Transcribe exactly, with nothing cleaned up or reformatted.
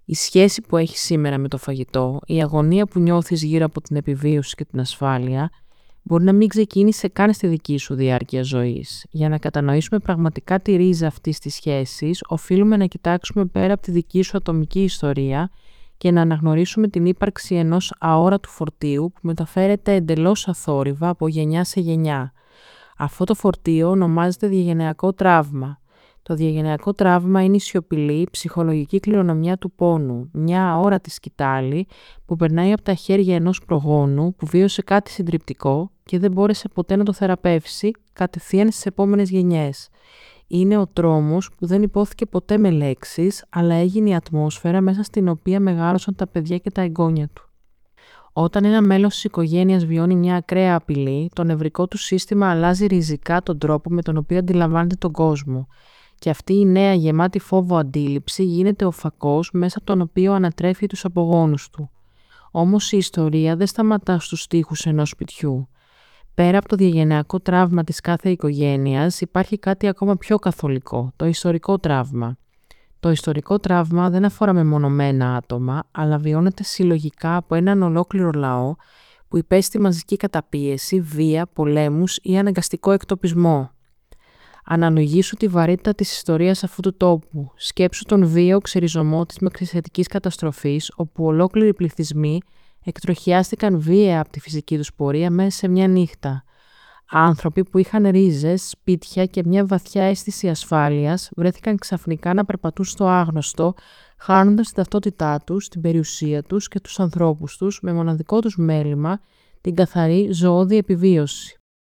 Η σχέση που έχεις σήμερα με το φαγητό, η αγωνία που νιώθεις γύρω από την επιβίωση και την ασφάλεια, μπορεί να μην ξεκίνησε καν στη δική σου διάρκεια ζωής. Για να κατανοήσουμε πραγματικά τη ρίζα αυτής της σχέσης, οφείλουμε να κοιτάξουμε πέρα από τη δική σου ατομική ιστορία και να αναγνωρίσουμε την ύπαρξη ενός αόρατου φορτίου που μεταφέρεται εντελώς αθόρυβα από γενιά σε γενιά. Αυτό το φορτίο ονομάζεται διαγενειακό τραύμα. Το διαγενειακό τραύμα είναι η σιωπηλή ψυχολογική κληρονομιά του πόνου, μια αόρατη σκητάλη που περνάει από τα χέρια ενός προγόνου που βίωσε κάτι συντριπτικό και δεν μπόρεσε ποτέ να το θεραπεύσει κατευθείαν στις επόμενες γενιές. Είναι ο τρόμος που δεν υπόθηκε ποτέ με λέξεις, αλλά έγινε η ατμόσφαιρα μέσα στην οποία μεγάλωσαν τα παιδιά και τα εγγόνια του. Όταν ένα μέλος της οικογένειας βιώνει μια ακραία απειλή, το νευρικό του σύστημα αλλάζει ριζικά τον τρόπο με τον οποίο αντιλαμβάνεται τον κόσμο. Και αυτή η νέα γεμάτη φόβο αντίληψη γίνεται ο φακός μέσα από τον οποίο ανατρέφει τους απογόνους του. Όμως η ιστορία δεν σταματά στους τοίχους ενός σπιτιού. Πέρα από το διαγενειακό τραύμα της κάθε οικογένειας υπάρχει κάτι ακόμα πιο καθολικό, το ιστορικό τραύμα. Το ιστορικό τραύμα δεν αφορά μεμονωμένα άτομα, αλλά βιώνεται συλλογικά από έναν ολόκληρο λαό που υπέστη μαζική καταπίεση, βία, πολέμους ή αναγκαστικό εκτοπισμό. Αναλογήσου τη βαρύτητα της ιστορίας αυτού του τόπου. Σκέψου τον βίαιο ξεριζωμό της μεκρισιατικής καταστροφής, όπου ολόκληροι πληθυσμοί εκτροχιάστηκαν βίαια από τη φυσική τους πορεία μέσα σε μια νύχτα. Άνθρωποι που είχαν ρίζες, σπίτια και μια βαθιά αίσθηση ασφάλειας βρέθηκαν ξαφνικά να περπατούν στο άγνωστο, χάνοντας την ταυτότητά τους, την περιουσία τους και τους ανθρώπους τους με μοναδικό τους μέλημα την καθαρή ζωώδη επιβίωση.